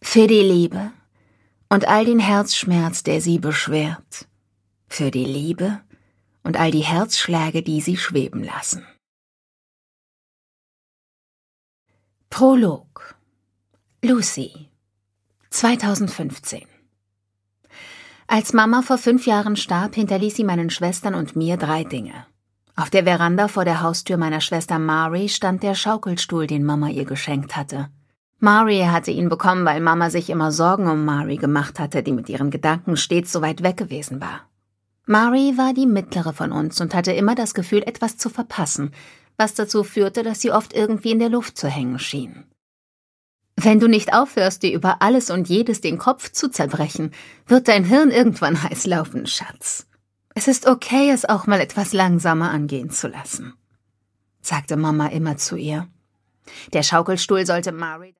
Für die Liebe und all den Herzschmerz, der sie beschwert. Für die Liebe und all die Herzschläge, die sie schweben lassen. Prolog. Lucy, 2015. Als Mama vor 5 Jahren starb, hinterließ sie meinen Schwestern und mir 3 Dinge. Auf der Veranda vor der Haustür meiner Schwester Mari stand der Schaukelstuhl, den Mama ihr geschenkt hatte. Mari hatte ihn bekommen, weil Mama sich immer Sorgen um Mari gemacht hatte, die mit ihren Gedanken stets so weit weg gewesen war. Mari war die mittlere von uns und hatte immer das Gefühl, etwas zu verpassen, was dazu führte, dass sie oft irgendwie in der Luft zu hängen schien. Wenn du nicht aufhörst, dir über alles und jedes den Kopf zu zerbrechen, wird dein Hirn irgendwann heiß laufen, Schatz. Es ist okay, es auch mal etwas langsamer angehen zu lassen, sagte Mama immer zu ihr. Der Schaukelstuhl sollte Mari